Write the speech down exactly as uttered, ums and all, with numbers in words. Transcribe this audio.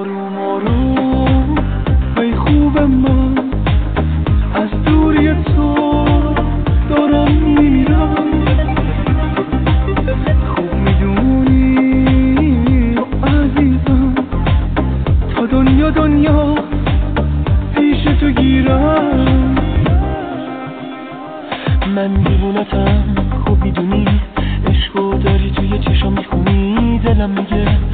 آروم آروم ای خوب من، از دوری تو دارم میمیرم. خوب میدونی عزیزم، تا دنیا دنیا پیش تو گیرم. من دیوونتم خوب میدونی، عشقو داری توی چشم میخونی. دلم میگه